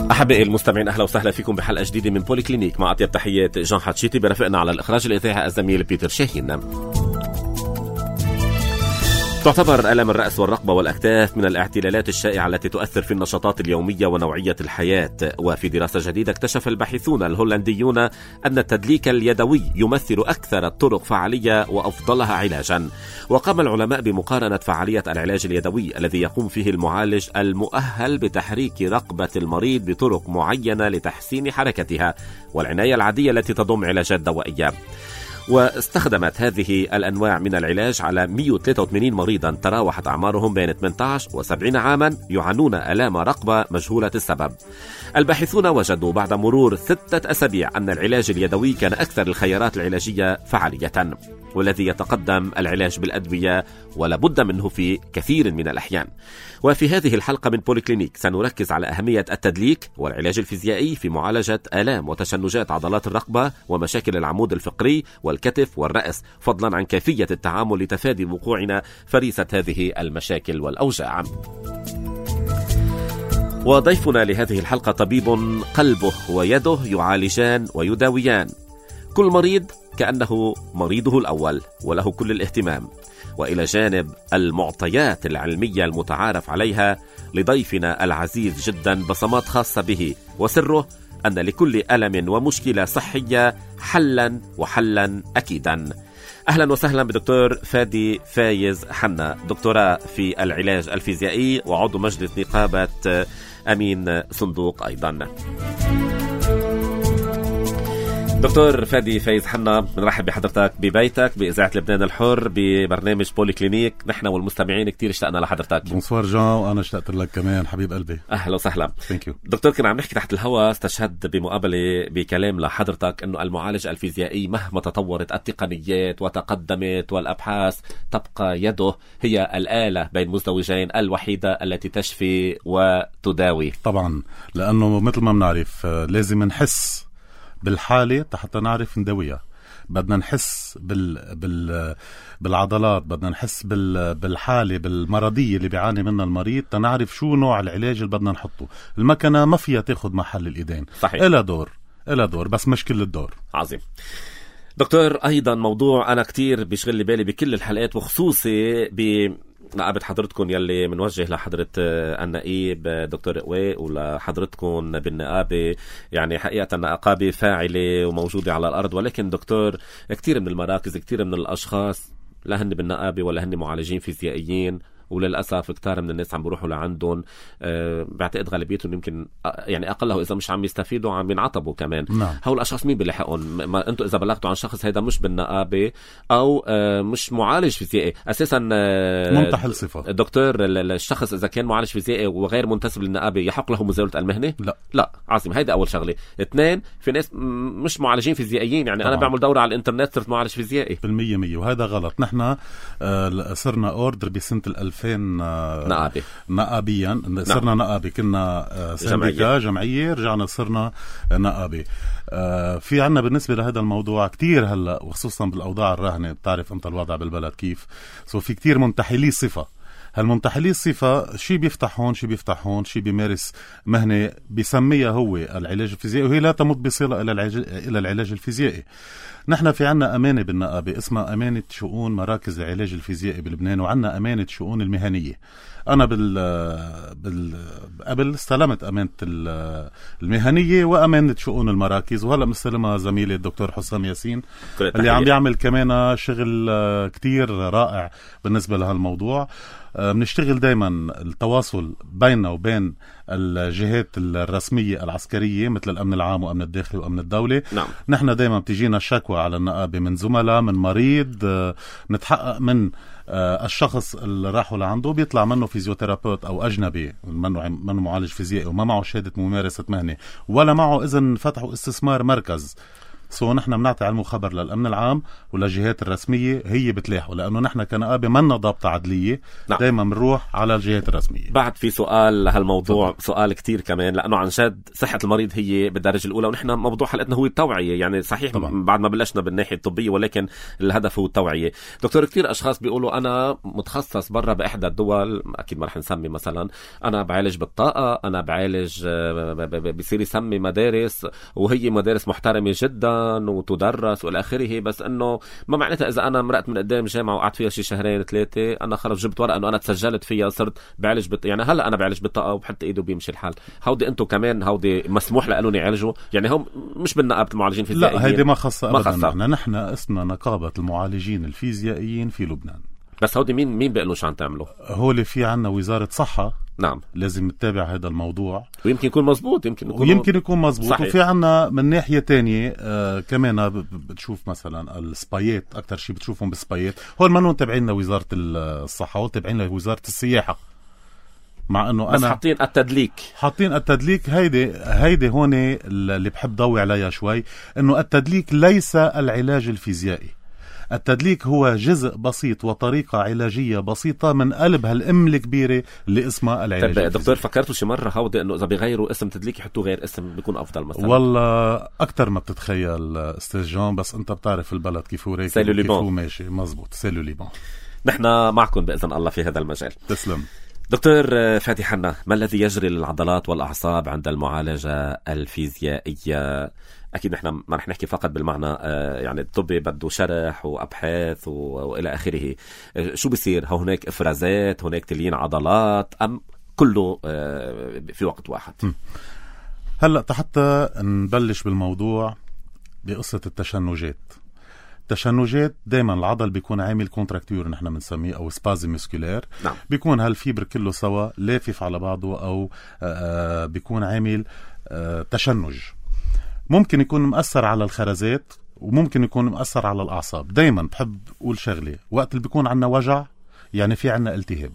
أحبائي المستمعين، أهلا وسهلا فيكم بحلقة جديدة من بولي كلينيك مع أطيب تحيات جان حتشيتي. برفقنا على الإخراج الإذاعي الزميل بيتر شاهين. تعتبر ألم الرأس والرقبة والأكتاف من الاعتلالات الشائعة التي تؤثر في النشاطات اليومية ونوعية الحياة. وفي دراسة جديدة اكتشف الباحثون الهولنديون أن التدليك اليدوي يمثل أكثر الطرق فعالية وأفضلها علاجا. وقام العلماء بمقارنة فعالية العلاج اليدوي الذي يقوم فيه المعالج المؤهل بتحريك رقبة المريض بطرق معينة لتحسين حركتها، والعناية العادية التي تضم علاجات دوائية. واستخدمت هذه الأنواع من العلاج على 183 مريضا تراوحت أعمارهم بين 18 و70 عاما يعانون آلام رقبة مجهولة السبب. الباحثون وجدوا بعد مرور 6 أسابيع أن العلاج اليدوي كان أكثر الخيارات العلاجية فعالية، والذي يتقدم العلاج بالأدوية ولا بد منه في كثير من الأحيان. وفي هذه الحلقة من بولي كلينيك سنركز على أهمية التدليك والعلاج الفيزيائي في معالجة آلام وتشنجات عضلات الرقبة ومشاكل العمود الفقري والكتف والرأس، فضلا عن كيفية التعامل لتفادي وقوعنا فريسة هذه المشاكل والأوجاع. وضيفنا لهذه الحلقة طبيب قلبه ويده يعالجان ويداويان، كل مريض كأنه مريضه الأول وله كل الاهتمام. وإلى جانب المعطيات العلمية المتعارف عليها، لضيفنا العزيز جدا بصمات خاصة به، وسره أن لكل ألم ومشكلة صحية حلا وحلا أكيدا. أهلا وسهلا بدكتور فادي فايز حنا، دكتوراه في العلاج الفيزيائي وعضو مجلس نقابة أمين صندوق أيضا. دكتور فادي فايز حنا، بنرحب بحضرتك ببيتك بإذاعة لبنان الحر ببرنامج بولي كلينيك. نحن والمستمعين كتير اشتقنا لحضرتك. بونسوار جان، وأنا اشتقت لك كمان حبيب قلبي. أهلا وسهلا. Thank you. دكتور، كنا عم نحكي تحت الهواء، استشهد بمقابلة بكلام لحضرتك أنه المعالج الفيزيائي مهما تطورت التقنيات وتقدمت والأبحاث تبقى يده هي الآلة بين مزدوجين الوحيدة التي تشفي وتداوي. طبعا، لأنه مثل ما بنعرف لازم نحس بالحالة حتى نعرف نداويها. بدنا نحس بالعضلات، بدنا نحس بالحالة بالمرضية اللي بيعاني منها المريض تنعرف شو نوع العلاج اللي بدنا نحطه. المكنة ما فيها تاخد محل الإيدين. صحيح. إلى دور بس مش كل الدور. عظيم. دكتور، أيضا موضوع أنا كتير بيشغل لي بالي بكل الحلقات، وخصوصي نقابة حضرتكم يلي منوجه لحضرة النقيب دكتور قوي ولحضرتكم بالنقابة. يعني حقيقة نقابة فاعلة وموجودة على الأرض، ولكن دكتور كتير من المراكز، كتير من الأشخاص لا هن بالنقابة ولا هن معالجين فيزيائيين، وللأسف كتار من الناس عم بيروحوا لعندهم. بعتقد غالبيتهم يمكن يعني أقله إذا مش عم يستفيدوا عم ينعطبوا كمان. نعم. هؤلاء الأشخاص مين بيلحقون؟ ما أنتوا إذا بلغتوا عن شخص هيدا مش بالنقابة أو مش معالج فيزيائي أساسا، منتحل صفة. دكتور، الشخص إذا كان معالج فيزيائي وغير منتسب للنقابة يحق له مزاولة المهنة؟ لا. عظيم. هيدا أول شغلة. 2، في ناس مش معالجين فيزيائيين، يعني طبعا. أنا بعمل دورة على الإنترنت صرت معالج فيزيائي. بالمية مية، وهذا غلط. نحن صرنا أوردر بسنة 2000 نقابيا. صرنا نقابي، كنا سنديكا جمعية، رجعنا صرنا نقابي. في عنا بالنسبة لهذا الموضوع كتير هلأ، وخصوصا بالأوضاع الراهنة، بتعرف أنت الوضع بالبلد كيف. في كتير منتحلي صفة. هالمنتحلي الصفة شي بيفتح هون شي بيمارس مهنة بيسميها هو العلاج الفيزيائي، وهي لا تمت بصلة إلى العلاج الفيزيائي. نحن في عنا أمانة بالنقابة اسمها أمانة شؤون مراكز العلاج الفيزيائي بلبنان، وعنا أمانة شؤون المهنية. أنا قبل استلمت أمانة المهنية وأمانة شؤون المراكز، وهلأ مستلمها زميلي الدكتور حسام ياسين اللي عم يعمل كمان شغل كتير رائع بالنسبة لهالموضوع. بنشتغل دايما التواصل بيننا وبين الجهات الرسمية العسكرية مثل الأمن العام وأمن الداخلي وأمن الدولة. نعم. نحن دايما بتجينا شكوى على النقابة من زملاء، من مريض، نتحقق من الشخص اللي راحوا لعنده بيطلع منه فيزيوثيرابيوت أو أجنبي، منه معالج فيزيائي وما معه شهادة ممارسة مهنة ولا معه إذن فتحوا استثمار مركز نحن بنعطي علم وخبر للأمن العام وللجهات الرسمية، هي بتلاحقوا، لأنه نحن كنقابة منا ضابطة عدلية. نعم. دايما بنروح على الجهات الرسمية. بعد في سؤال لهالموضوع، سؤال كتير كمان، لأنه عن جد صحة المريض هي بالدرجة الأولى، ونحن موضوع حلقتنا هو التوعية. يعني صحيح طبعا. بعد ما بلشنا بالناحية الطبية، ولكن الهدف هو التوعية. دكتور، كتير أشخاص بيقولوا أنا متخصص برا بإحدى الدول، أكيد ما رح نسمي مثلا، أنا بعالج بالطاقة، أنا بعالج بصير يسمي مدارس، وهي مدارس محترمة جدا وتدرس والى اخره، بس انه ما معناتها اذا انا مرقت من قدام جامعه وقعدت فيها شي شهرين ثلاثه انا خلص جبت ورقه انه انا تسجلت فيها صرت بعالج يعني هلا انا بعالج بالطاقه وبحط ايده وبيمشي الحال. هودي انتم كمان هودي مسموح لهم يعالجوا؟ يعني هم مش بالنقابه المعالجين الفيزيائيين؟ لا، هيدي ما خاصه ابدا. نحن اسمنا نقابه المعالجين الفيزيائيين في لبنان. بس هودي مين بيقولوا شو عم تعملوا؟ هول في عنا وزاره صحه. نعم، لازم نتابع هذا الموضوع، ويمكن يكون مزبوط، يمكن يكون مزبوط. وفي عنا من ناحية تانية كمان بتشوف مثلا السبايات، أكتر شيء بتشوفهم بالسبايات، هول منهم تابعين لوزارة الصحة، هول تابعين لوزارة السياحة، مع انه بس حاطين التدليك. هيدي هون اللي بحب ضوي عليها شوي، انه التدليك ليس العلاج الفيزيائي. التدليك هو جزء بسيط وطريقة علاجية بسيطة من قلب هالأم الكبيرة اللي اسمها العلاج الفيزيائي. دكتور، فكرتوا شي مرة هودي انه اذا بيغيروا اسم تدليك يحطوا غير اسم بيكون افضل مثلا؟ والله اكتر ما بتتخيل استاذ جون، بس انت بتعرف البلد كيف هو رايق كيف هو ماشي. مزبوط، سيلو ليبان. نحن معكم بإذن الله في هذا المجال. تسلم. دكتور فادي حنا، ما الذي يجري للعضلات والأعصاب عند المعالجة الفيزيائية؟ أكيد نحن ما رح نحكي فقط بالمعنى يعني الطبي، بده شرح وأبحاث وإلى آخره. شو بيصير؟ هناك إفرازات، هناك تليين عضلات، أم كله في وقت واحد؟ هلأ حتى نبلش بالموضوع بقصة التشنجات. التشنجات دايما العضل بيكون عامل كونتراكتور نحن بنسميه، او سبازم مسكولير. نعم. بيكون هالفيبر كله سوا لافف على بعضه، او بيكون عامل تشنج. ممكن يكون مؤثر على الخرزات، وممكن يكون مؤثر على الأعصاب. دايما بحب أقول شغلة، وقت اللي بيكون عنا وجع يعني في عنا التهاب.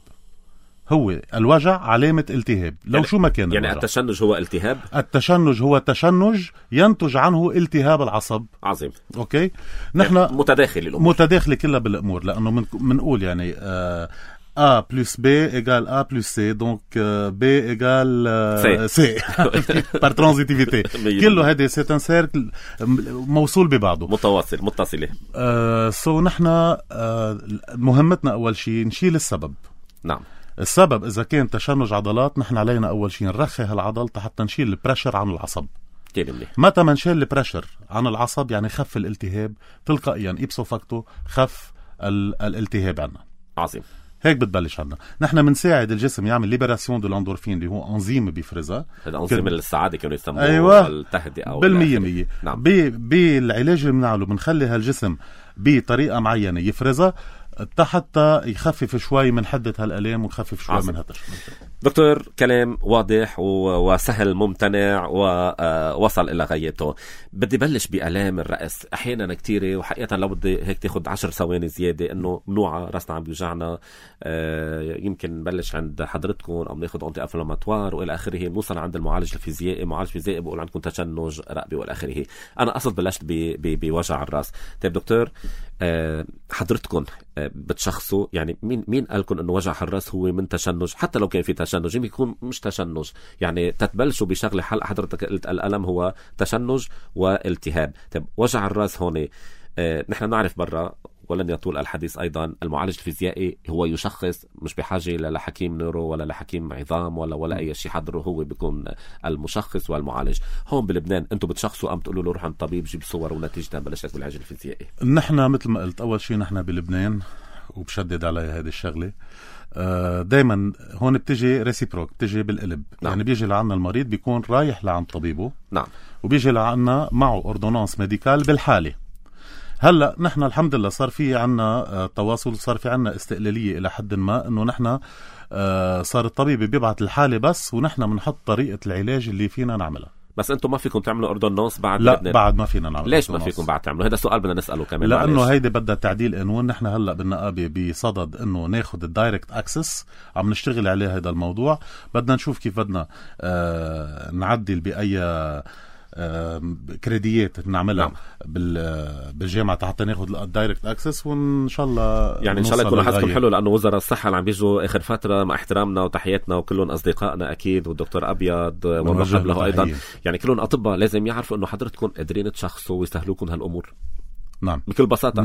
هو الوجع علامة التهاب، لو يعني شو ما كان يعني الوجع. التشنج هو التهاب؟ التشنج هو تشنج ينتج عنه التهاب العصب. عظيم. أوكي، نحن يعني متداخلة كلها بالأمور، لأنه منقول يعني A plus B égale A plus C, donc B égale C par transitivité. كله هذا c'est un cercle موصول ببعضه، متصلة. نحن مهمتنا أول شيء نشيل السبب. نعم. السبب إذا كان تشنج عضلات، نحن علينا أول شيء نرخي هالعضل حتى نشيل البريشر عن العصب. متى ما نشيل البريشر عن العصب يعني خف الالتهاب تلقائيا، إبسو فاكتو خف الالتهاب عنا. عظيم. هيك بتبلش عنا. نحن بنساعد الجسم يعمل ليبراسيون دو الاندورفين اللي هو انزيم بيفرزها. الانزيم السعاده كانوا يسموه. أيوة. التهدئه بالمية. نعم. بالعلاج اللي بنعمله بنخلي هالجسم بطريقه معينه يفرزها حتى يخفف شوي من حدة هالآلام ويخفف شوي من هالتشنج. دكتور، كلام واضح وسهل ممتنع ووصل إلى غايته. بدي بلش بآلام الرأس أحيانا كتيرة، وحقيقة لو بدي هيك تاخد 10 ثواني زيادة إنه منوعة رأسنا عم بيوجعنا، يمكن نبلش عند حضرتكم أو ناخد أنتي أنفلاماتوار وإلى آخره، نوصل عند المعالج الفيزيائي. معالج فيزيائي بقول عندكم تشنج رقبي وإلى آخره. أنا أصلا بلشت بوجع الرأس. طيب دكتور، حضرتكم بتشخصوا يعني مين قالكم انه وجع الراس هو من تشنج؟ حتى لو كان في تشنج يكون مش تشنج، يعني تتبلشوا بشغله. حلقه حضرتك قلت الالم هو تشنج والتهاب. طيب وجع الراس هون نحن نعرف برا، ولن يطول الحديث أيضا، المعالج الفيزيائي هو يشخص، مش بحاجة لحكيم نورو ولا لحكيم عظام ولا أي شيء حضره، هو بيكون المشخص والمعالج. هون بلبنان أنتم بتشخصوا أم تقولوا له روح عند طبيب جيب صور ونتيجة بلش لك بالعلاج الفيزيائي؟ نحن مثل ما قلت أول شيء نحن بلبنان، وبشدد علي هذه الشغلة، دايما هون بتجي ريسيبروك، بتجي بالقلب. نعم. يعني بيجي لعنا المريض بيكون رايح لعند طبيبه. نعم. وبيجي لعنا معه أوردونانس ميديكال بالحالة. هلأ نحن الحمد لله صار في عنا تواصل، صار في عنا استقلالية إلى حد ما، إنه نحن صار الطبيب بيبعت الحالة بس، ونحن بنحط طريقة العلاج اللي فينا نعملها. بس أنتم ما فيكم تعملوا أوردونانس بعد؟ لا لبنان. بعد ما فينا نعمل. ليش ما فيكم بعد تعملوا؟ هذا سؤال بدنا نسأله كمان. لأنه هيدا بدها تعديل قانون. نحن هلأ بالنقابة بصدد إنه ناخد الدايركت أكسس، عم نشتغل عليه هذا الموضوع. بدنا نشوف كيف بدنا نعدل بأي كريديات نعملها نعم. بالجامعة حتى ناخد الدايركت اكسس، وان شاء الله يعني ان شاء الله يكون حظكم حلو، لانه وزراء الصحة اللي عم بيجوا اخر فترة، مع احترامنا وتحياتنا وكلهم اصدقائنا اكيد، والدكتور ابيض ونرحب له ايضا، يعني كلهم اطباء لازم يعرفوا انه حضرتكم قادرين تشخصوا ويسهلوكم هالامور. نعم بكل بساطة.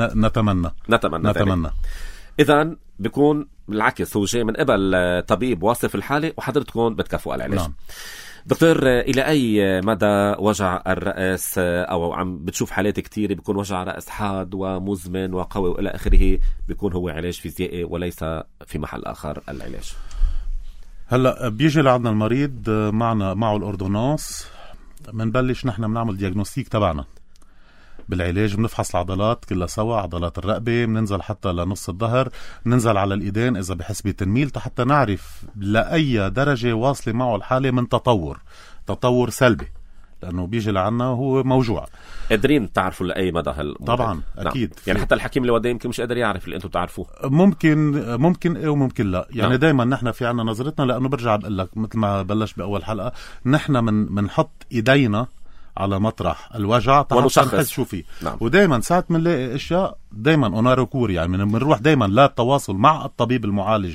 نتمنى. إذن بيكون بالعكس، هو جاي من قبل طبيب واصف الحالة وحضرتكم بتكافئوا العلاج. نعم. دكتور، إلى أي مدى وجع الرأس، أو عم بتشوف حالات كتير بيكون وجع رأس حاد ومزمن وقوي وإلى آخره، بيكون هو علاج فيزيائي وليس في محل آخر العلاج؟ هلأ بيجي لعندنا المريض معه الأردونانس، منبلش نحن بنعمل دياغنوستيك تبعنا بالعلاج، بنفحص العضلات كلها سوا، عضلات الرقبة، بننزل حتى لنص الظهر، بننزل على الإيدين إذا بحس بتنميل، حتى نعرف لأي درجة واصلة معه الحالة من تطور سلبي، لأنه بيجي لعنا هو موجوع. قادرين تعرفوا لأي مدى طبعا أكيد. نعم. يعني حتى الحكيم اللي وده يمكن مش قادر يعرف اللي أنتم بتعرفوه. ممكن إيه وممكن لا، يعني نعم. دايما نحن في عنا نظرتنا، لأنه برجع بقول لك مثل ما بلش بأول حلقة، نحن منحط إيدينا على مطرح الوجع حتى نحس شو فيه. نعم. ودايما ساعة منلاقي اشياء دايما اوناركور، يعني بنروح دايما للتواصل مع الطبيب المعالج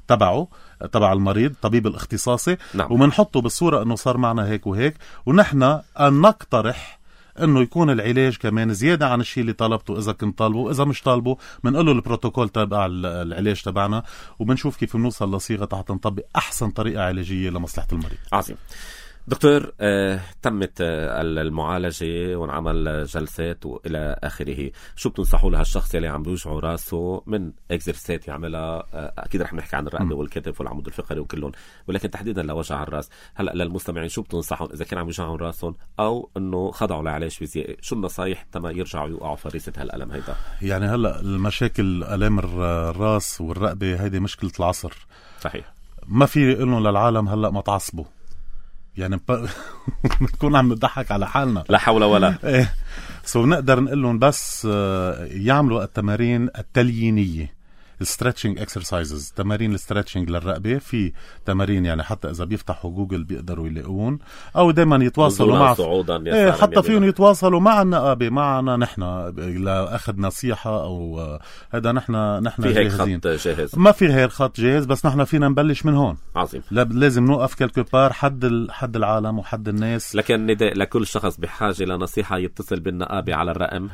تبع المريض، طبيب الاختصاصي. نعم. ومنحطه بالصورة انه صار معنا هيك وهيك، ونحن نقترح انه يكون العلاج كمان زيادة عن الشيء اللي طلبته، اذا كنت طالبه، اذا مش طالبه بنقول له البروتوكول تبع العلاج تبعنا، وبنشوف كيف بنوصل لصيغة حتى نطبق احسن طريقة علاجية لمصلحة المريض. عظيم. دكتور، تمت المعالجة وانعمل جلسات وإلى آخره، شو بتنصحوا لهالشخص اللي عم بيوجعوا راسه من اكزرسات يعملها؟ أكيد رح نحكي عن الرقبة والكتف والعمود الفقري وكلهم، ولكن تحديدا لوجع الراس، هلأ للمستمعين شو بتنصحهم إذا كان عم يوجعوا راسهم أو إنه خضعوا لعلاج فيزيائي؟ شو النصايح تما يرجعوا يوقعوا فريسة هالألم هيدا؟ يعني هلأ المشاكل ألام الراس والرقبة هيدي مشكلة العصر. صحيح. ما في إنه للعالم هلأ ما تعصبوا، يعني بنكون عم نضحك على حالنا، لا حول ولا. ايه نقدر نقول لهم بس يعملوا التمارين التليينية، الستريتشنج اكسرسايزز، تمارين الستريتشنج للرقبة. في تمارين يعني حتى إذا بيفتحوا جوجل بيقدروا يلاقون، أو دايما يتواصلوا مع حتى فيهم يتواصلوا مع النقابة معنا نحن لأخذ نصيحة، أو هذا نحن في هيك خط جاهز. ما في هيك خط جاهز، بس نحن فينا نبلش من هون. عظيم. لازم نوقف كالكبار حد العالم وحد الناس. لكن نداء لكل شخص بحاجة لنصيحة يتصل بالنقابة على الرقم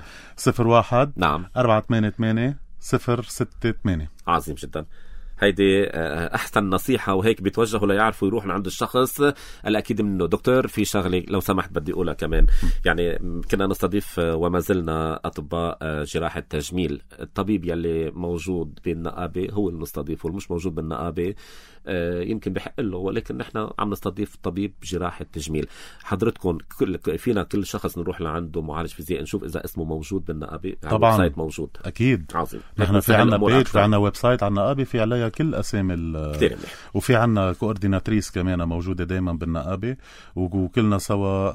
01 نعم 488 068. عظيم جدا. هيدي أحسن نصيحة، وهيك بيتوجهوا ليعرفوا يروحوا عند الشخص الأكيد منه. دكتور، في شغلة لو سمحت بدي أقولها كمان، يعني كنا نستضيف وما زلنا أطباء جراحة تجميل، الطبيب يلي موجود بالنقابة هو اللي نستضيفه، والمش موجود بالنقابة يمكن بحق له، ولكن نحن عم نستضيف طبيب جراحة تجميل. حضرتكم فينا كل شخص نروح لعنده معالج فيزيائي نشوف إذا اسمه موجود بالنقابة؟ طبعا الويب سايت موجود أكيد. عظيم. نحن في عنا بيج، في عنا ويب سايت على النقابة، في عليها كل أسامي وفي عنا كورديناتريس كمان موجودة دايما بالنقابة، وكلنا سوا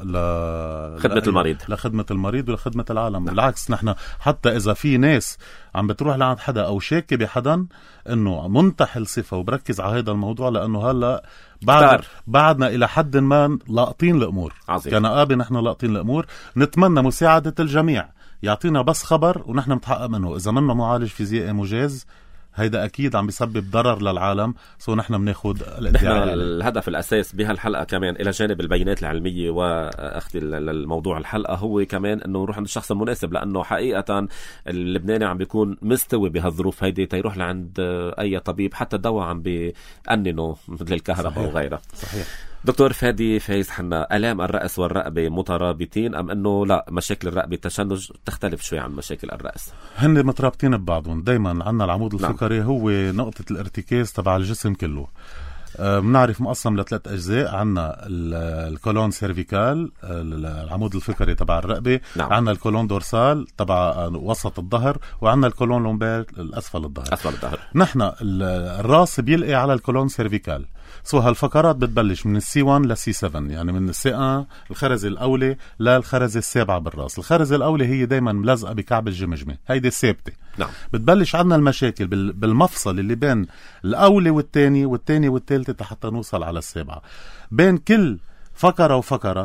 لخدمة المريض ولخدمة العالم. بالعكس نحن حتى إذا في ناس عم بتروح لعند حدا أو شاكي بحدا إنه منتحل صفة وبركز على هذا الموضوع، لأنه هلأ بعدنا إلى حد ما لاقطين الأمور. كنقابة نحن لاقطين الأمور، نتمنى مساعدة الجميع، يعطينا بس خبر ونحن متحقق منه. إذا منه معالج فيزيائي مجاز هيدا أكيد عم بيسبب ضرر للعالم، نحن بناخد الادعاء. الهدف الأساس بهالحلقة كمان إلى جانب البيانات العلمية وأخذ الموضوع الحلقة هو كمان أنه نروح عند الشخص المناسب، لأنه حقيقة اللبناني عم بيكون مستوي بهالظروف هيدي تيروح لعند أي طبيب، حتى دواء عم بيأننه مثل الكهرباء وغيرها. صحيح. دكتور فادي فايز حنا، آلام الرأس والرقبة مترابطين أم أنه لا مشاكل الرقبة التشنج تختلف شوي عن مشاكل الرأس؟ هن مترابطين ببعضهم. دايما عنا العمود الفقري هو نقطة الارتكاز تبع الجسم كله. بنعرف مقسم لثلاث أجزاء، عنا الكولون سيرفيكال العمود الفقري تبع الرقبة، نعم. عنا الكولون دورسال تبع وسط الظهر، وعنا الكولون لومبير الأسفل الظهر. نحن الراس بيلقي على الكولون سيرفيكال، هالفقرات بتبلش من السي 1 للسي 7، يعني من السي 1 الخرزة الأولى للخرزة السابعة بالراس. الخرزة الأولى هي دايما ملزقة بكعب الجمجمة، هيدي الثابتة. نعم. بتبلش عنا المشاكل بالمفصل اللي بين الأولى والثاني والثالثة حتى نوصل على السابعة. بين كل فقرة وفقرة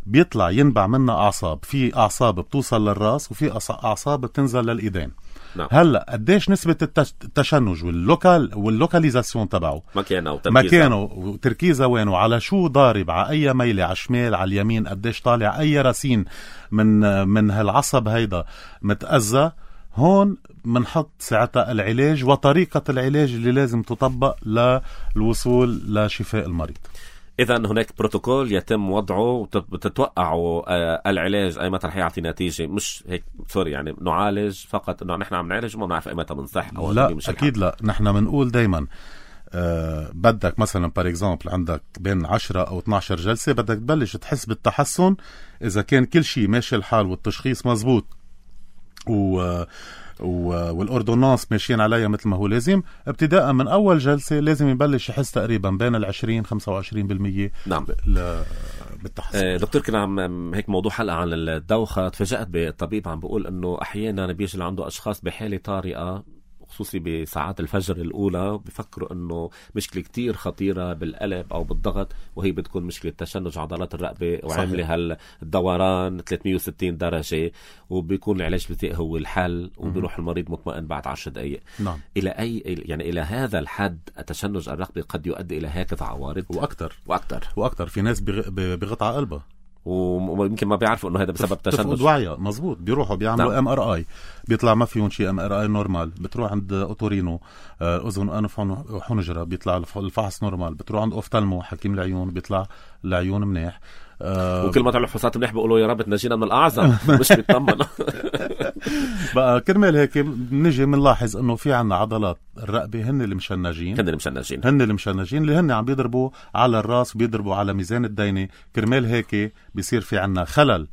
بيطلع ينبع منها أعصاب، في أعصاب بتوصل للرأس وفي أعصاب بتنزل للإيدين. نعم. هلا قديش نسبة التشنج واللوكاليزاسيون تبعه، مكانه وتركيزه وينه، على شو ضارب، على أي ميلة، على الشمال على اليمين، قديش طالع أي راسين من هالعصب هيدا متأذى، هون منحط ساعتها العلاج وطريقة العلاج اللي لازم تطبق للوصول لشفاء المريض. إذا هناك بروتوكول يتم وضعه وتتوقعوا العلاج أي متى رح يعطي نتيجة، مش هيك سوري يعني نعالج فقط إنه نحن عم نعالج وما بنعرف أي متى بنصح أو لا مش أكيد لا. نحن بنقول دايما بدك مثلا بار اكزامبل عندك بين 10 أو 12 جلسة بدك تبلش تحس بالتحسن إذا كان كل شيء ماشي الحال والتشخيص مزبوط والأردونانس ماشيين عليها مثل ما هو لازم. ابتداء من أول جلسة لازم يبلش يحس تقريبا بين 20-25% نعم بالتحسن. دكتور كنا عم هيك موضوع حلقة عن الدوخة، تفاجأت بالطبيب عم بيقول إنه أحيانا بيجي عنده أشخاص بحالة طارئة خصوصي بساعات الفجر الأولى بيفكروا أنه مشكلة كتير خطيرة بالقلب أو بالضغط، وهي بتكون مشكلة تشنج عضلات الرقبة وعاملة هالدوران 360 درجة، وبيكون العلاج الفيزيائي هو الحل، وبيروح المريض مطمئن بعد 10 دقائق. نعم. إلى هذا الحد التشنج الرقبي قد يؤدي إلى هكذا عوارض وأكتر في ناس بغطى قلبها ويمكن ما بيعرفوا انه هذا بسبب تشنج. وعية مزبوط. بيروحوا بيعملوا MRI بيطلع ما فيهم شيء، MRI نورمال. بتروح عند اوتورينو اذن انف وحنجره بيطلع الفحص نورمال. بتروح عند اوفتالمو حكيم العيون بيطلع العيون منيح. وكل ما طلعوا فحوصات منيح بيقولوا يا رب تنجينا من الأعظم مش بيطمن. بقى كرمال هيك بنجي بنلاحظ انه في عنا عضلات الرقبه هن اللي مشنجين اللي هن عم بيضربوا على الراس وبيضربوا على ميزان الدينه. كرمال هيك بيصير في عنا خلل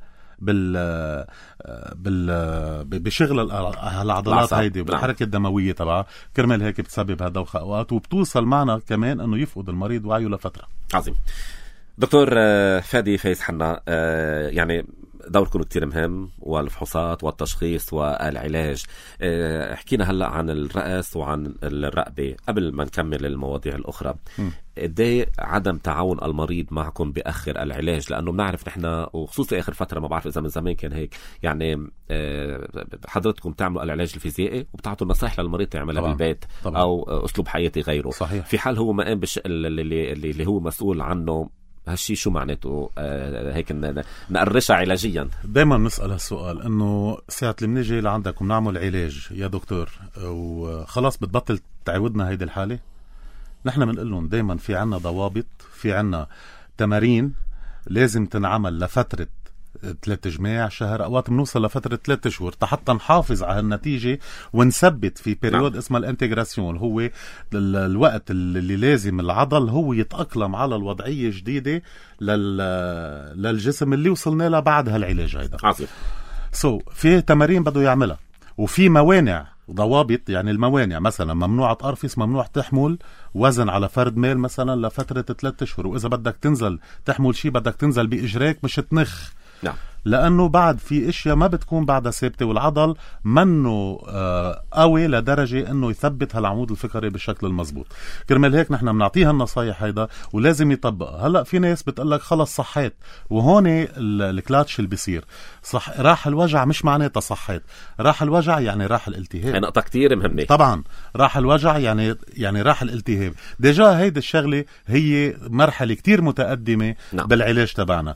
بشغل العضلات هيدي وبالحركه الدمويه تبعها. كرمال هيك بتسبب هالدوخه اوقات، وبتوصل معنا كمان انه يفقد المريض وعيه لفتره. عظيم. دكتور فادي فايز حنا، يعني دوركم كتير مهم، والفحوصات والتشخيص والعلاج. حكينا هلأ عن الرأس وعن الرقبة. قبل ما نكمل المواضيع الأخرى، قديه عدم تعاون المريض معكم بأخر العلاج؟ لأنه بنعرف نحن، وخصوصي آخر فترة، ما بعرف إذا من زمان كان هيك، يعني حضرتكم تعملوا العلاج الفيزيائي وبتعطوا النصائح للمريض تعملها بالبيت أو أسلوب حياتي غيره. صحيح. في حال هو ما قام بالشيء اللي هو مسؤول عنه، هالشي شو معناته؟ هيك نقرشها علاجيا. دايما نسأل هالسؤال، انه ساعة اللي منيجي لعندك ونعمل علاج يا دكتور وخلاص بتبطل تعودنا هيدي الحالة. نحن بنقول لهم دايما في عنا ضوابط، في عنا تمارين لازم تنعمل لفترة 3 جماع شهر، اوقات بنوصل لفترة 3 شهور حتى نحافظ على النتيجة ونثبت في بيريود اسمها الانتجراسيون. هو الوقت اللي لازم العضل هو يتأقلم على الوضعية الجديدة للجسم اللي وصلنا له بعد هالعلاج هيدا. عظيم. في تمارين بده يعملها، وفي موانع ضوابط. يعني الموانع مثلا ممنوع تقرفص، ممنوع تحمل وزن على فرد ميل مثلا لفترة 3 أشهر. وإذا بدك تنزل تحمل شيء بدك تنزل بإجريك مش تنخ. نعم. لأنه بعد في اشياء ما بتكون بعدها ثابتة، والعضل منه قوي لدرجة انه يثبت هالعمود الفقري بالشكل المزبوط. كرمال هيك نحن بنعطيها النصايح هيدا ولازم يطبقها. هلأ في ناس بتقلك خلص صحيت، وهون الكلاتش اللي بيصير صح. راح الوجع مش معناتها صحيت، راح الوجع يعني راح الالتهاب. نقطة كتير مهمة طبعا. راح الوجع يعني راح الالتهاب. ديجا هيدا الشغلة هي مرحلة كتير متقدمة. نعم. بالعلاج تبعنا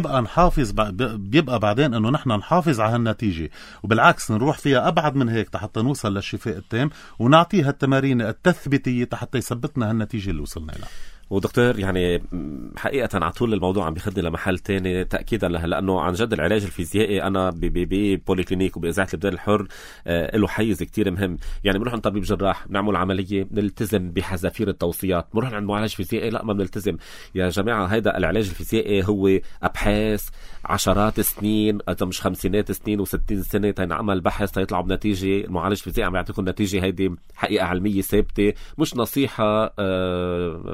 بيبقى بعدين انه نحن نحافظ على هالنتيجة، وبالعكس نروح فيها ابعد من هيك حتى نوصل للشفاء التام، ونعطيها التمارين التثبيتية حتى يثبتنا هالنتيجة اللي وصلنا لها. ودكتور يعني حقيقة على طول الموضوع عم بيخدني لمحل تاني تأكيدا لها، لأنه عن جد العلاج الفيزيائي أنا ببوليكلينيك وبإذاعة البداية الحر له حيز كتير مهم. يعني بنروح عند طبيب جراح بنعمل عملية بنلتزم بحذافير التوصيات، بنروح عند معالج فيزيائي لا ما بنلتزم. يا جماعة هيدا العلاج الفيزيائي هو أبحاث عشرات السنين، إذا مش 50 سنين و60 سنة تنعمل بحث تيطلعوا بنتيجة. المعالج الفيزيائي عم يعطيكم نتيجة هيدي حقيقة علمية ثابتة، مش نصيحة نعم.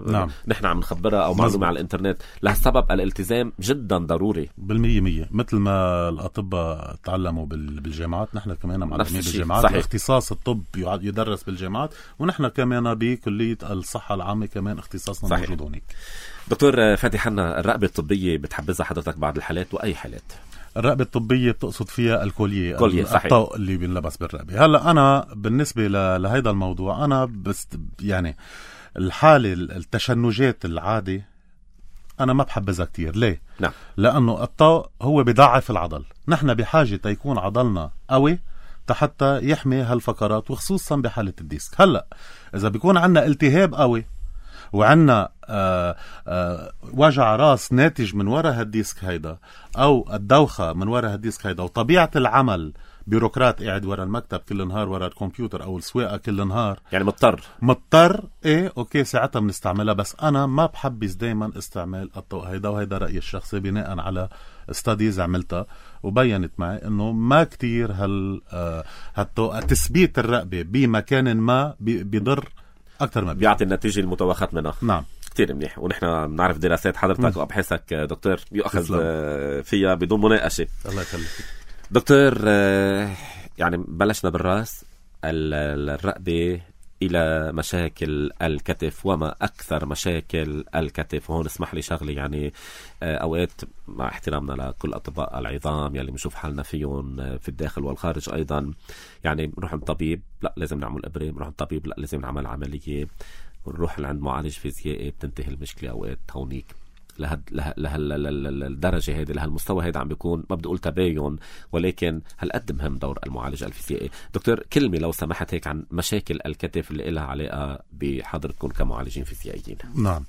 نحن عم نخبرها أو معلومة على الإنترنت. لهالسبب الالتزام جدا ضروري 100%. مثل ما الأطباء تعلموا بالجامعات، نحن كمان معلمين بالجامعات. اختصاص الطب يدرس بالجامعات، ونحن كمان بكلية الصحة العامة كمان اختصاصنا صحيح. موجود هونيك. دكتور فادي حنا، الرقبة الطبية بتحبذها حضرتك بعض الحالات، وأي حالات؟ الرقبة الطبية بتقصد فيها الكولية، الطوق اللي بينلبس بالرقبة. هلا أنا بالنسبة لهيدا الموضوع، أنا بس يعني الحالة التشنجات العادي أنا ما بحبذها كتير. ليه؟ نعم. لأنه الطوق هو بضعف العضل. نحن بحاجة تيكون عضلنا قوي حتى يحمي هالفقرات، وخصوصا بحالة الديسك. هلا إذا بيكون عنا التهاب قوي وعنا وجع راس ناتج من وراء هالديسك هيدا، أو الدوخة من وراء هالديسك هيدا، وطبيعة العمل بيروقراط قاعد وراء المكتب كل نهار وراء الكمبيوتر أو السواقة كل نهار، يعني مضطر إيه أوكي ساعتها بنستعملها. بس أنا ما بحبس دايما استعمال الطوق هيدا، وهيدا رأيي الشخصي بناء على ستاديز عملتها وبينت معي إنه ما كتير هالطوق تثبيت الرقبة بمكان ما بيضر أكثر ما بيعطي النتيجة المتوخت منها. نعم كتير منيح. ونحن بنعرف دراسات حضرتك وأبحاثك دكتور يؤخذ فيها بدون مناقشة. الله يخليك دكتور. يعني بلشنا بالرأس، الرقبة إلى مشاكل الكتف، وما أكثر مشاكل الكتف. وهون اسمح لي شغلي، يعني أوقات مع احترامنا لكل أطباء العظام يلي بنشوف حالنا فيهم في الداخل والخارج أيضا، يعني نروح عند طبيب لا لازم نعمل إبرة، نروح عند طبيب لا لازم نعمل عملية، ونروح عند معالج فيزيائي بتنتهي المشكلة أوقات هونيك. لهالدرجة هذه، لهالمستوى هذا عم بيكون، ما بدي أقول تباين، ولكن هالقد مهم دور المعالج الفيزيائي. دكتور كلمة لو سمحت هيك عن مشاكل الكتف اللي لها علاقة بحضرتكم كمعالجين فيزيائيين. نعم.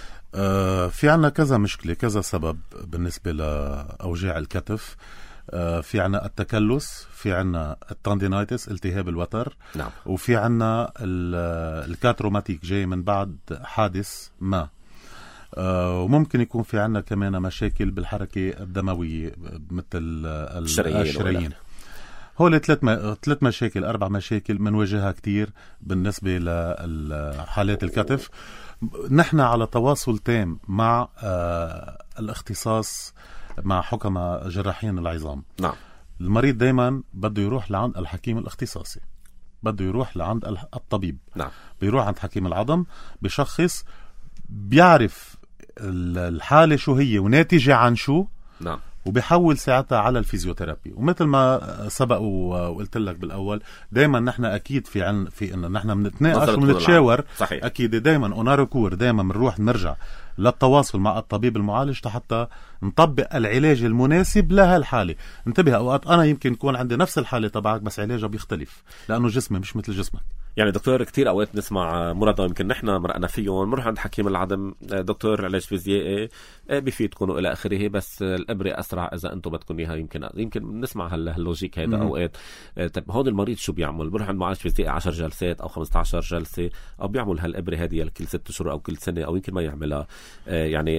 في عنا كذا مشكلة، كذا سبب بالنسبة لأوجاع الكتف. في عنا التكلس، في عنا التاندينايتس التهاب الوتر. نعم. وفي عنا الكاتروماتيك جاي من بعد حادث ما. وممكن يكون في عنا كمان مشاكل بالحركة الدموية مثل الشرايين. هول 3 مشاكل 4 مشاكل بنواجهها كتير بالنسبة لحالات الكتف. نحن على تواصل تام مع الاختصاص، مع حكماء جراحين العظام. نعم. المريض دايما بده يروح لعند الحكيم الاختصاصي، بده يروح لعند الطبيب. نعم. بيروح عند حكيم العظم، بشخص، بيعرف الحالة شو هي وناتجة عن شو. نعم. وبيحول ساعتها على الفيزيوثيرابي. ومثل ما سبق وقلت لك بالأول، دايما نحن أكيد في إنه نحن بنتناقش وبنتشاور. أكيد دايما أوناركور، دايما بنروح نرجع للتواصل مع الطبيب المعالج حتى نطبق العلاج المناسب لها الحالة. انتبه، أوقات أنا يمكن يكون عندي نفس الحالة تبعك بس علاجها بيختلف، لأنه جسمي مش مثل جسمك. يعني دكتور كتير أوقات نسمع مرضى يمكن نحن مرقنا فيهم، نروح عند حكيم العظم، دكتور علاج فيزيائي بيفيدكم إلى آخره، بس الإبرة أسرع إذا أنتم بدكم إياها. يمكن نسمع هاللوجيك هذا أوقات. طيب هون المريض شو بيعمل؟ بروح عند معالج فيزيائي 10 جلسات أو 15 جلسة، أو بيعمل هالإبرة هذه كل 6 شهور أو كل سنة، أو يمكن ما يعملها. يعني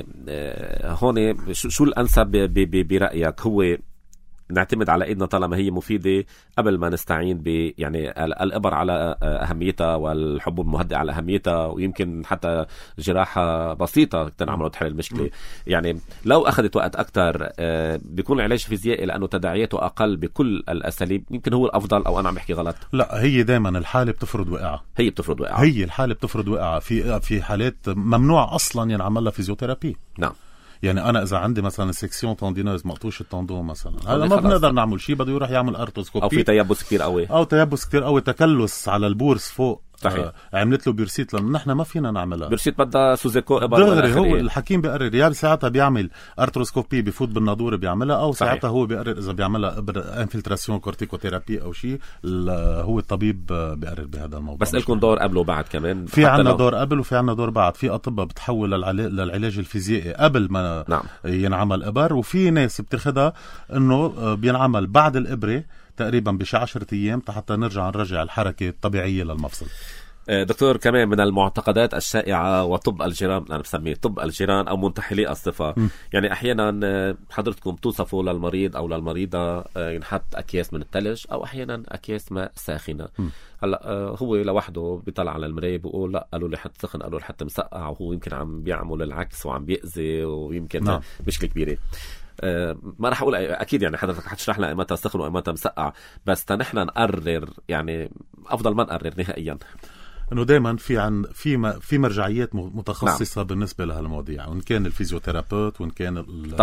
هون شو الأنسب برأيك؟ هو نعتمد على إيدنا طالما هي مفيدة قبل ما نستعين يعني الإبر على أهميتها والحبوب المهدئة على أهميتها، ويمكن حتى جراحة بسيطة تنعمل تحل المشكلة. يعني لو أخذت وقت أكتر بيكون العلاج الفيزيائي لأنه تداعياته أقل بكل الأساليب، يمكن هو الأفضل، أو أنا عم بحكي غلط؟ لا، هي دايما الحالة بتفرض وقعة. هي الحالة بتفرض وقعة. في حالات ممنوع أصلا ينعمل لها فيزيوثيرابي. نعم. يعني أنا إذا عندي مثلا سيكسيون تاندينوز مقطوش التندون مثلا، هذا ما بنقدر نعمل شيء، بده يروح يعمل أرتوسكوبي، أو في تيبس كتير قوي، تكلس على البورس فوق. صحيح. عملت له بيرسيت، لأنه نحن ما فينا نعملها. بيرسيت بدها سوزيكو دغري، هو الحكيم بيقرر يا ساعتها بيعمل أرتروسكوبي، بفوت بالنادورة بيعملها، أو ساعتها هو بيقرر إذا بيعملها انفلتراسيون كورتيكوثيرابي أو شيء. هو الطبيب بيقرر بهذا الموضوع. بس لكم دور قبل وبعد كمان؟ في عنا دور قبل وفي عنا دور بعد. في أطباء بتحول للعلاج الفيزيائي قبل ما نعم. ينعمل إبر، وفي ناس بتاخدها إنه بينعمل بعد الإبرة تقريبا 10 أيام حتى نرجع الحركة الطبيعية للمفصل. دكتور، كمان من المعتقدات الشائعة وطب الجيران، أنا بسميه طب الجيران أو منتحلي الصفة. يعني أحيانا حضرتكم توصفوا للمريض أو للمريضة ينحط أكياس من الثلج أو أحيانا أكياس ماء ساخنة. هلا هو لوحده بيطلع على المراية بيقول لا، قالوا لي حتى سخن، قالوا لي حتى مسقع، وهو يمكن عم بيعمل العكس وعم بيأذي ويمكن مشكلة كبيرة. ما راح اقول اكيد يعني حضرتك حتشرح لنا متى سخن ومتى مسقع، بس نحن نقرر يعني افضل ما نقرر نهائيا. انه دائما في مرجعيات متخصصه بالنسبه لهالمواضيع، وان كان الفيزيوثيرابيوت وان كان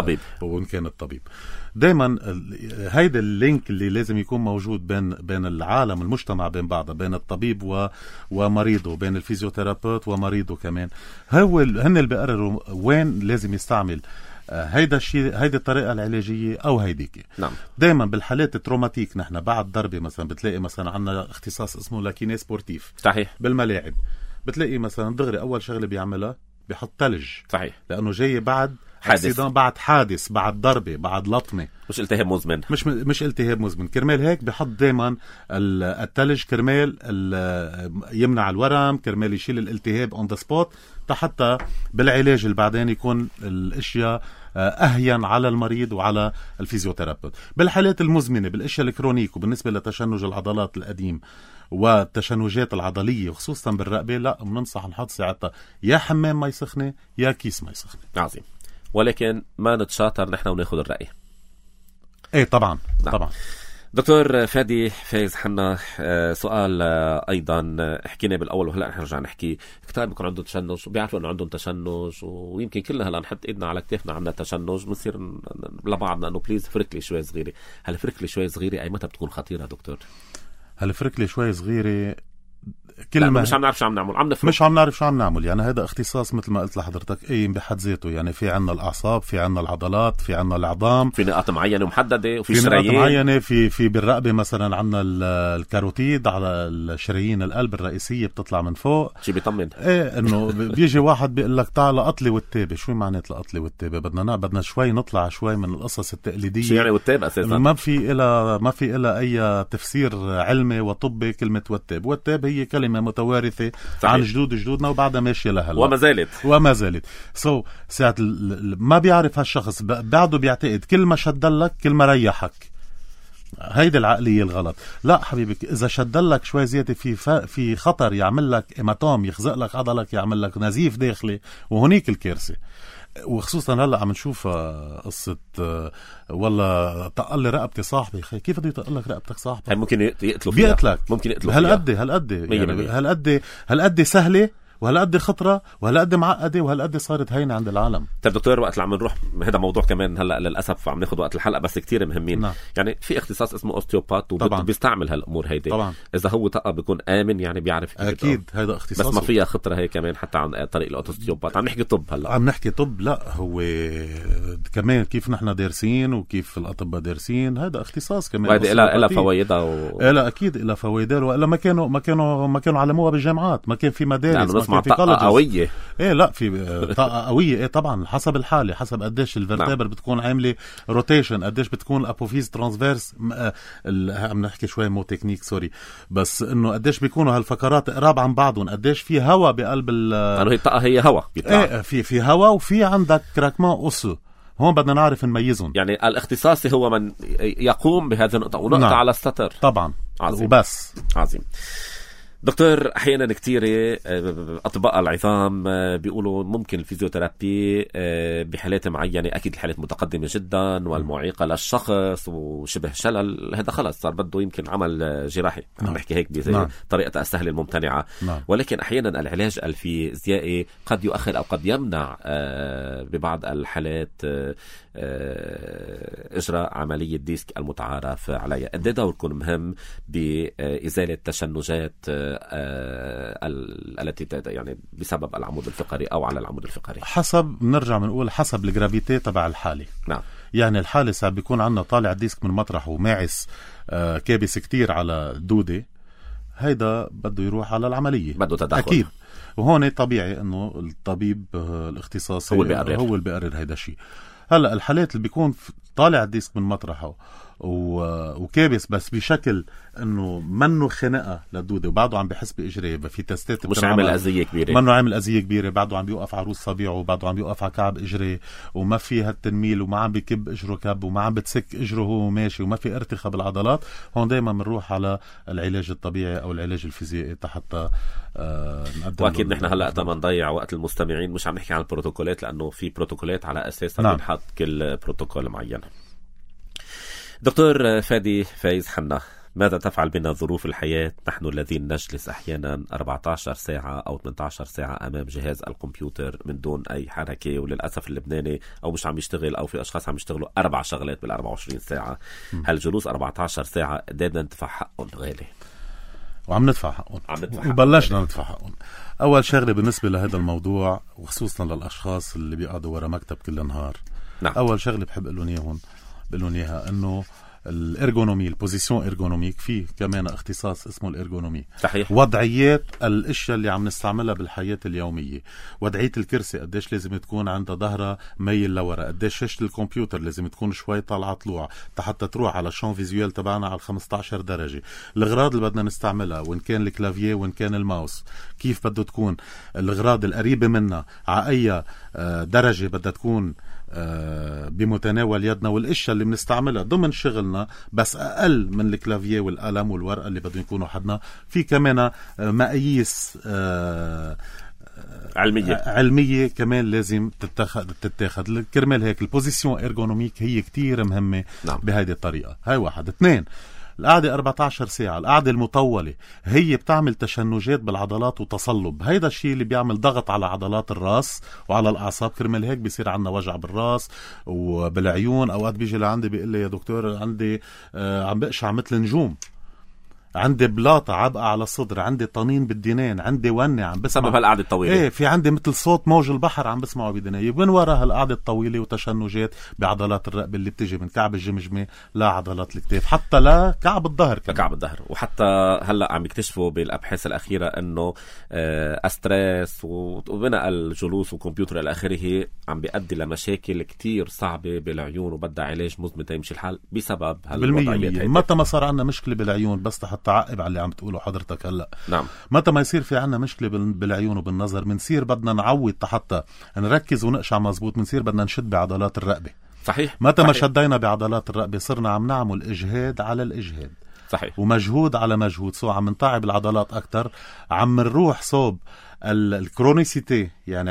الطبيب. دائما هيدا اللينك اللي لازم يكون موجود بين العالم المجتمع بين بعضها، بين الطبيب ومريضه، بين الفيزيوثيرابيوت ومريضه كمان. هن اللي بيقرروا وين لازم يستعمل هيدا الشيء، هيدي الطريقة العلاجية أو هيديك. نعم. دايما بالحالات التروماتيك نحن بعد ضربة مثلا بتلاقي مثلا عنا اختصاص اسمه لاكيني سبورتيف. صحيح. بالملاعب بتلاقي مثلا دغري أول شغلة بيعملها بيحط ثلج. صحيح. لأنه جاي بعد حادث، بعد ضربة، بعد لطمة، مش التهاب مزمن، مش التهاب مزمن. كرمال هيك بحط دايما الثلج، كرمال يمنع الورم، كرمال يشيل الالتهاب اون ذا سبوت، حتى بالعلاج اللي بعدين يكون الاشياء اهين على المريض وعلى الفيزيوثيرابيوت. بالحالات المزمنه، بالاشياء الكرونيك، وبالنسبه لتشنج العضلات القديم والتشنجات العضليه وخصوصا بالرقبه، لا بننصح نحط ساعتها يا حمام مي سخنه يا كيس مي سخنه. عظيم. ولكن ما نتشاطر نحن وناخذ الرأي. ايه طبعا. نعم. طبعا. دكتور فادي فايز حنا، سؤال ايضا حكينا بالاول وهلا نحن رجع نحكي. كتار بيكون عندهم تشنج وبيعرفوا انه عندهم تشنج، ويمكن كلنا هلا نحط ايدنا على كتافنا عندنا تشنج، بنصير لبعضنا انه بليز فركلي شوي صغيره. هل فركلي شوي صغيره اي متى بتكون خطيره دكتور؟ هل فركلي شوي صغيره كلمة مش عم نعرف شو عم نعمل، مش عم نعرف شو عم نعمل. يعني هذا اختصاص مثل ما قلت لحضرتك ايه بحد ذاته. يعني في عنا الاعصاب، في عنا العضلات، في عنا العظام، في نقاط معينه محدده، وفي شرايين، نقاط معينه في بالرقبه مثلا عنا الكاروتيد على الشرايين القلب الرئيسيه بتطلع من فوق. شي بيطمن ايه انه بيجي واحد بيقول لك تعال قطلي والتابه. شو معنات القطلي والتابه؟ بدنا شوي نطلع شوي من القصص التقليديه. شو يعني والتاب اساسا؟ ما في إلى اي تفسير علمي وطبي كلمه والتاب هي كلمه متوارثه عن جدودنا وبعدها ماشيه لهلا وما زالت. ساعة ما بيعرف هالشخص بعده بيعتقد كل ما شدلك كل ما ريحك. هيدي العقلية الغلط. لا حبيبي، إذا شدلك شوي زيادة في خطر يعمل لك إيماتوم، يخزق لك عضلك، يعمل لك نزيف داخلي، وهنيك الكارثة. وخصوصا هلا عم نشوف قصة والله طقل رقبتي صاحبي. كيف بده يطقل لك رقبتك صاحبك؟ ممكن يقتلوا فيها. ممكن يقتلوا فيها. هالقد سهلة وهالقد خطرة وهالقد معقدة وهالقد صارت هينة عند العالم. طيب دكتور، وقت اللي عم نروح هذا موضوع كمان هلا للأسف عم ناخد وقت الحلقة، بس كتير مهمين. نعم. يعني في اختصاص اسمه اوستيوبات وبيستعمل هالأمور هيدي. طبعا. إذا هو طقة بيكون آمن، يعني بيعرف أكيد هذا اختصاص، بس ما فيها خطرة هي كمان حتى عن طريق الاوستيوبات. عم نحكي طب هلا، عم نحكي طب. لا هو كمان كيف نحن دارسين وكيف الأطباء دارسين، هذا اختصاص كمان. وهذه إلها فوائدها لا أكيد إلها فوائدها، وإلا ما كانوا علموها بالجامعات، ما كان في مدارس، ما كان في قوية. ايه لا في طاقة قوية. ايه طبعا حسب الحالة، حسب قديش الفرتبر بتكون عاملة روتيشن، قديش بتكون الابوفيز ترانسفيرس. عم نحكي شوي مو تكنيك سوري، بس انه قديش بيكونوا هالفقرات قراب عن بعضهم، قديش في هوا بقلب يعني هي الطاقة هي هوا بيطلع. ايه في هوا وفي عندك كراكمان أسو. هون بدنا نعرف نميزهم. يعني الاختصاصي هو من يقوم بهذه النقطة ونقطة. نعم. على السطر طبعا. عظيم. وبس. عظيم. دكتور، أحيانا كتير أطباء العظام بيقولوا ممكن الفيزيوثيرابي بحالات معينة، أكيد الحالات متقدمة جدا والمعيقة للشخص وشبه شلل، هذا خلص صار بده يمكن عمل جراحي. عم نحكي هيك بطريقة السهلة الممتنعة. ولكن أحيانا العلاج الفيزيائي قد يؤخر أو قد يمنع ببعض الحالات إجراء عملية ديسك المتعارف عليها. قد ايه دوركم مهم بإزالة تشنجات التي يعني بسبب العمود الفقري أو على العمود الفقري؟ بنرجع بنقول حسب الجرافيتي تبع الحالة. نعم. يعني الحالة ساعات بيكون عندنا طالع ديسك من مطرح وماعس كابس كتير على الدودة، هيدا بده يروح على العملية، بده تدخل أكيد. وهون طبيعي إنه الطبيب الاختصاصي هو اللي بيقرر هيدا الشيء. هلا الحالات اللي بيكون طالع الديسك من مطرحه وكابس بس بشكل انه منه خنقه للدوده وبعده عم بحس باجريه، في تستات مش عامل اذيه كبيره، منه عامل اذيه كبيره، بعده عم بيوقف على روس صبيعه وبعده عم بيوقف على كعب اجريه وما في هالتنميل وما عم بكب اجره كب وما عم بتسك اجره وهو ماشي وما في ارتخاء بالعضلات، هون دايما بنروح على العلاج الطبيعي او العلاج الفيزيائي حتى نقدم. واكيد نحن هلا ما نضيع وقت المستمعين، مش عم نحكي عن البروتوكولات لانه في بروتوكولات على اساسها بنحط كل بروتوكول معين. دكتور فادي فايز حنا، ماذا تفعل بنا ظروف الحياة نحن الذين نجلس أحيانا 14 ساعة أو 18 ساعة أمام جهاز الكمبيوتر من دون أي حركة؟ وللأسف اللبناني أو مش عم يشتغل أو في أشخاص عم يشتغلوا 4 شغلات بال24 ساعة. هالجلوس 14 ساعة قدرنا ندفع حقهم غالي، وعم ندفع حقهم وبلشنا ندفع حقهم. أول شغلة بالنسبة لهذا الموضوع وخصوصا للأشخاص اللي بيقعدوا ورا مكتب كل نهار، نعم. أول شغلة بحب أقول لهم إياها إنه الارغونومي، البوزيشن ارغونوميك، فيه كمان اختصاص اسمه الارغونومي. صحيح. وضعيات الاشياء اللي عم نستعملها بالحياة اليومية، وضعية الكرسي قديش لازم تكون عندها ظهرها ميل لورا، قديش شاشة الكمبيوتر لازم تكون شوي طالعة طلوع حتى تروح على الشون فيزيوال تبعنا على 15 درجة، الأغراض اللي بدنا نستعملها وإن كان الكلافييه وإن كان الماوس كيف بده تكون، الأغراض القريبة منا على أي درجة بدها تكون بمتناول يدنا، والاشياء اللي بنستعملها ضمن شغلنا بس اقل من الكلافييه والقلم والورقه اللي بدهم يكونوا حدنا. في كمان مقاييس علميه كمان لازم تتاخد كرمال هيك البوزيشن ارغونوميك هي كتير مهمه. نعم. بهذه الطريقه. هاي واحد. 2، القعدة 14 ساعة، القعدة المطولة هي بتعمل تشنجات بالعضلات وتصلب، هيدا الشيء اللي بيعمل ضغط على عضلات الراس وعلى الأعصاب، كرمال هيك بيصير عندنا وجع بالراس وبالعيون. أوقات بيجي لعندي بيقول لي يا دكتور عندي عم بقشع مثل نجوم، عندي بلاطة عبقى على الصدر، عندي طنين بالدينين، عندي ونة عم بسمع بسبب هالقعدة الطويلة. ايه، في عندي مثل صوت موج البحر عم بسمعه بدناي. وين وراء هالقعدة الطويلة وتشنجات بعضلات الرقبة اللي بتجي من كعب الجمجمة لعضلات الكتاف حتى لكعب الظهر كمان. لكعب الظهر. وحتى هلا عم يكتشفوا بالابحاث الاخيره انه استرس وبناء الجلوس وكمبيوتر الى اخره عم بيؤدي لمشاكل كتير صعبه بالعيون وبدها علاج مزمن تيمشي الحال بسبب هالوضعيات. متى ما صار عندنا مشكله بالعيون، بس حتى تعقب على اللي عم تقوله حضرتك هلا. نعم. متى ما يصير في عنا مشكله بالعيون وبالنظر، منصير بدنا نعود حتى نركز ونقشع مزبوط، منصير بدنا نشد بعضلات الرقبه. صحيح. متى ما شدينا بعضلات الرقبه صرنا عم نعمل اجهاد على الاجهاد. صحيح. ومجهود على مجهود، سو عم نطعب العضلات اكثر، عم نروح صوب الكرونيسيتي، يعني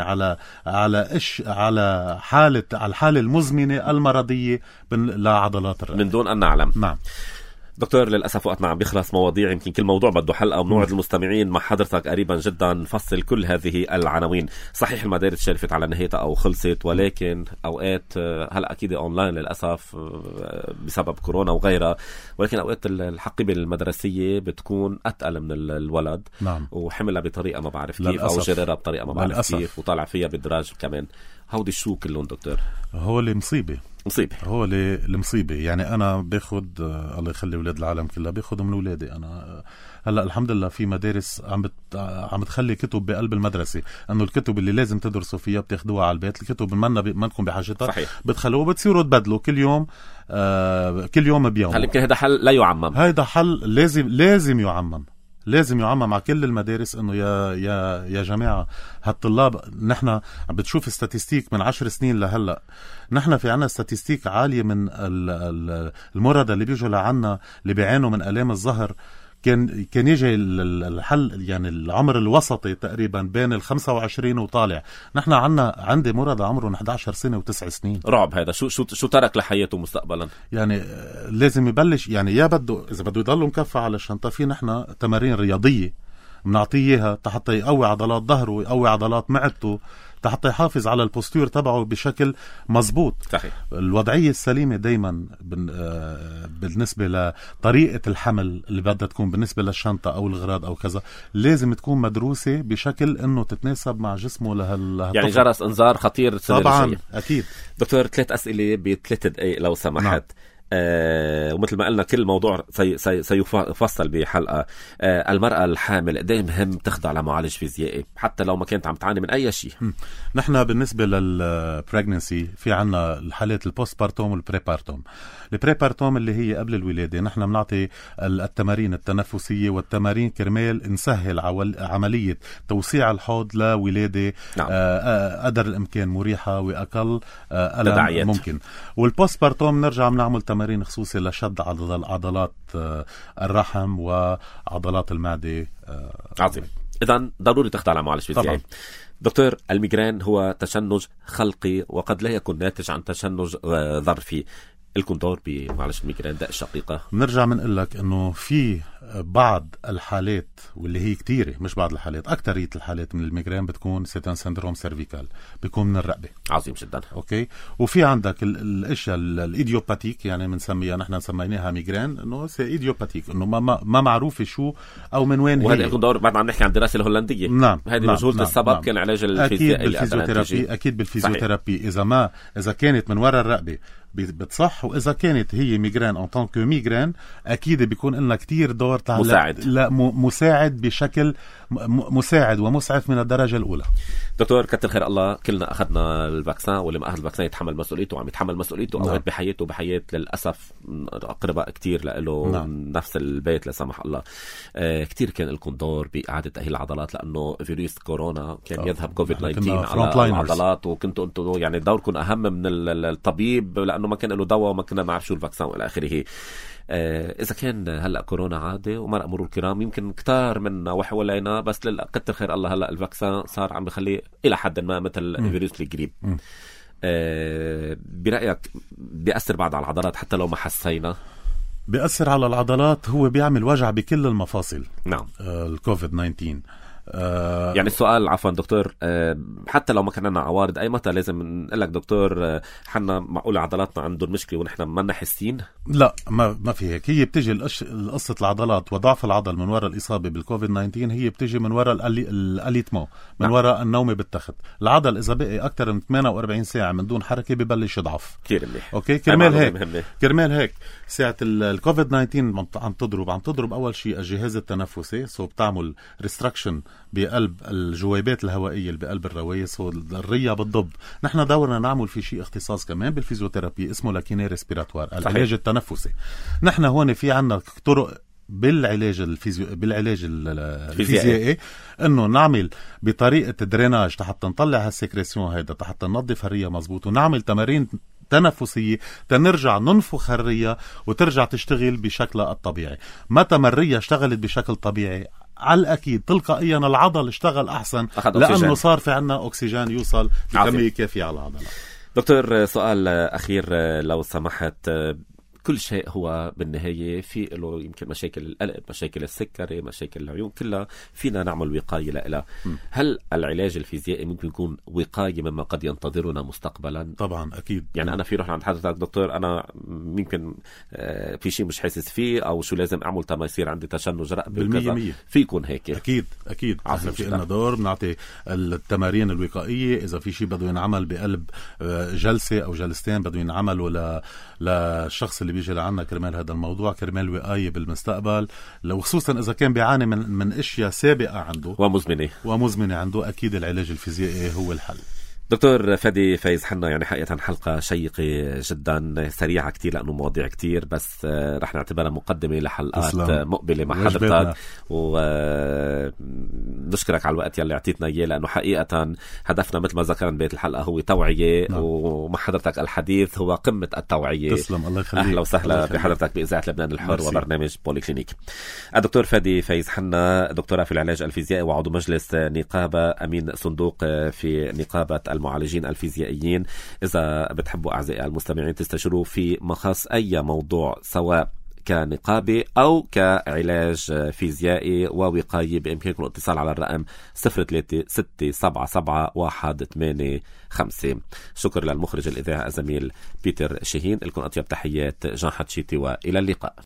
على الحاله المزمنه المرضيه لعضلات الرقبه من دون ان نعلم. نعم. دكتور للأسف وقتنا عم بيخلص، مواضيع يمكن كل موضوع بده حلقة، وبنوعد المستمعين مع حضرتك قريبا جدا نفصل كل هذه العناوين. صحيح المدارس شرفت على نهايتها أو خلصت، ولكن أوقات هلأ أكيد أونلاين للأسف بسبب كورونا وغيرها، ولكن أوقات الحقيبة المدرسية بتكون أتقل من الولد. نعم. وحملها بطريقة ما بعرف كيف للأسف. أو جررها بطريقة ما بعرف للأسف. كيف، وطالع فيها بالدراج كمان. هودي شو كلهم دكتور؟ هو اللي مصيبة. هو المصيبة. يعني أنا باخد الله يخلي أولاد العالم كلها، باخدهم من أولادي أنا. هلا الحمد لله في مدارس عم تخلي كتب بقلب المدرسة، انه الكتب اللي لازم تدرسوا فيها بتاخدوها على البيت، الكتب منكم بحاجتها. صحيح. بتخلوه بتصيروا تبدلوا كل يوم بيوم. هل يمكن هذا حل لا يعمم؟ هذا حل لازم يعمم. لازم يعمم على كل المدارس، انه يا جماعة هالطلاب، نحن بتشوف استاتيستيك من 10 سنين لهلا، نحن في عنا استاتيستيك عالية من المرضى اللي بيجوا لعنا اللي بيعانوا من آلام الظهر. كان يجي الحل، يعني العمر الوسطي تقريبا بين 25 وطالع. نحن عندي مرضى عمره 11 سنة و9 سنين. رعب هذا. شو ترك لحياته مستقبلا؟ يعني لازم يبلش، يعني إذا بده يضل مكفى على الشنطة، في نحن تمارين رياضية بنعطيه اياها حتى يقوي عضلات ظهره ويقوي عضلات معدته، حتى يحافظ على البوستير تبعه بشكل مزبوط. صحيح. الوضعية السليمة دايما بالنسبة لطريقة الحمل اللي بدها تكون بالنسبة للشنطة أو الغراض أو كذا، لازم تكون مدروسة بشكل أنه تتناسب مع جسمه يعني جرس إنذار خطير. طبعا أكيد. دكتور 3 أسئلة ب3 دقائق لو سمحت. ومثل ما قلنا كل موضوع سيفصل بحلقة. المرأة الحامل قد ايه مهم تخضع لمعالج فيزيائي حتى لو ما كانت عم تعاني من أي شيء؟ نحن بالنسبة للبريغننسي في عنا الحالات البوست بارتوم والبريبارتوم. البريبارتوم اللي هي قبل الولادة نحن بنعطي التمارين التنفسية والتمارين كرمال نسهل عملية توسيع الحوض لولادة قدر الإمكان مريحة وأقل ألم ممكن. والبوست بارتوم نرجع بنعمل تمارين خصوصي لشد عضلات الرحم وعضلات المعدة. عظيم. إذن ضروري تخضع لمعالج فيزيائي. دكتور، الميغرين هو تشنج خلقي وقد لا يكون ناتج عن تشنج ظرفي. الكونتور بمعالج الميغرين داء الشقيقة. بنرجع بنقول لك انه في بعض الحالات واللي هي كتيرة، مش بعض الحالات، اكترية الحالات من الميغرين بتكون سيتان سندروم سيرفيكال، بيكون من الرقبة. عظيم جدا. اوكي. وفي عندك الاشياء الايديوباتيك، يعني بنسميها نحن سميناها ميغرين انه سي ايديوباتيك، انه ما معروفة شو او من وين هي. وهذا الكونتور بعد عم نحكي عن الدراسة الهولندية. نعم. هذه مجهولة السبب. كان علاج الفيزيوثيرابي. اكيد بالفيزيوثيرابي اذا كانت من وراء الرقبة بتصح، واذا كانت هي ميغرين ان طونك ميغرين اكيد بيكون لنا كتير دور مساعد بشكل مساعد ومسعف من الدرجه الاولى. دكتور كتر خير الله، كلنا اخذنا الفاكسين، واللي ما اخذ الفاكسين يتحمل مسؤوليته وعم يتحمل مسؤوليته اوقات بحياته وبحياه للاسف اقرباء كتير له نفس البيت لا سمح الله. كتير كان لكم دور باعاده تاهيل العضلات، لانه فيروس كورونا كان يذهب كوفيد 19 على العضلات، وكنتوا انتم يعني دوركم اهم من الطبيب، لانه ما كان له دواء وما كنا نعرف شو الفاكسين والى اخره. إذا كان هلأ كورونا عادة ومرق مرور الكرام، يمكن كتار منا وحولينا، بس كتر خير الله هلأ الفاكسين صار عم بخليه إلى حد ما مثل فيروس الجريب. برأيك بيأثر بعد على العضلات حتى لو ما حسينا؟ بيأثر على العضلات، هو بيعمل وجع بكل المفاصل. نعم. الكوفيد 19 يعني السؤال عفوا دكتور، حتى لو ما كان لنا عوارض، أي متى لازم نقول لك دكتور حنا معقول عضلاتنا عندهم مشكلة ونحن ما نحسين؟ لا، ما في هيك. هي بتجي قصة العضلات وضعف العضل من وراء الإصابة بالكوفيد 19، هي بتجي من وراء الاليتمو، من وراء النوم بالتخت. العضل إذا بقي أكثر من 48 ساعة من دون حركة ببلش يضعف. كتير منيح. أوكي. كرمال هيك ساعة الكوفيد 19 عم تضرب أول شيء الجهاز التنفسي، بتعمل ريستراكشن بقلب الجويبات الهوائية اللي بقلب الروايس، والرية بالضب. نحن دورنا نعمل في شيء اختصاص كمان بالفيزيوثيرابي اسمه لاكيني ريسبيراتوار، العلاج التنفسي. نحن هون في عنا طرق بالعلاج الفيزيائي، انه نعمل بطريقة دريناج تحت نطلع هالسكريسيون هيدا، تحت ننظف الرية مزبوط، ونعمل تمارين تنفسية تنرجع ننفخ الرية وترجع تشتغل بشكلها الطبيعي. متى ما الرية اشتغلت بشكل طبيعي على الأكيد تلقائيا العضل اشتغل أحسن، لأنه صار في عنا أكسجين يوصل بكمية كافية على العضلات. دكتور سؤال أخير لو سمحت، كل شيء هو بالنهاية في له يمكن مشاكل القلب، مشاكل السكري، مشاكل العيون، كلها فينا نعمل وقاية لها. هل العلاج الفيزيائي ممكن يكون وقاية مما قد ينتظرنا مستقبلا؟ طبعا أكيد. يعني أنا في روح عند حضرتك دكتور، أنا ممكن في شيء مش حاسس فيه، أو شو لازم أعمل تما يصير عندي تشنج رقبة في يكون هيك. أكيد. في لنا دور بنعطي التمارين الوقائية. إذا في شيء بده ينعمل بقلب جلسة أو جلستين بده ينعملوا للشخص اللي بيجي لعنا كرمال هذا الموضوع، كرمال وقاية بالمستقبل، لو خصوصا إذا كان بيعاني من أشياء سابقة عنده ومزمنة عنده، أكيد العلاج الفيزيائي هو الحل. دكتور فادي فايز حنا، يعني حقيقة حلقة شيقة جدا، سريعة كتير لأنه مواضيع كتير، بس رح نعتبرها مقدمة لحلقات مقبلة مع حضرتك، ونشكرك على الوقت يلي اعطيتنا إياه، لأنه حقيقة هدفنا مثل ما ذكرنا بيت الحلقة هو توعية. ومع حضرتك الحديث هو قمة التوعية. تسلم. الله يخليك. أهلا وسهلا بحضرتك بإذاعة لبنان الحر وبرنامج بوليكلينيك. الدكتور فادي فايز حنا، دكتوراه في العلاج الفيزيائي وعضو مجلس نقابة، أمين صندوق في نقابة المعالجين الفيزيائيين. إذا بتحبوا أعزائي المستمعين تستشيروا في مخص أي موضوع، سواء كنقابة أو كعلاج فيزيائي ووقاية، بإمكانكم الاتصال على الرقم 03677185. شكر للمخرج الإذاعي الزميل بيتر شاهين. لكم أطيب تحيات جان حتشيتي، وإلى اللقاء.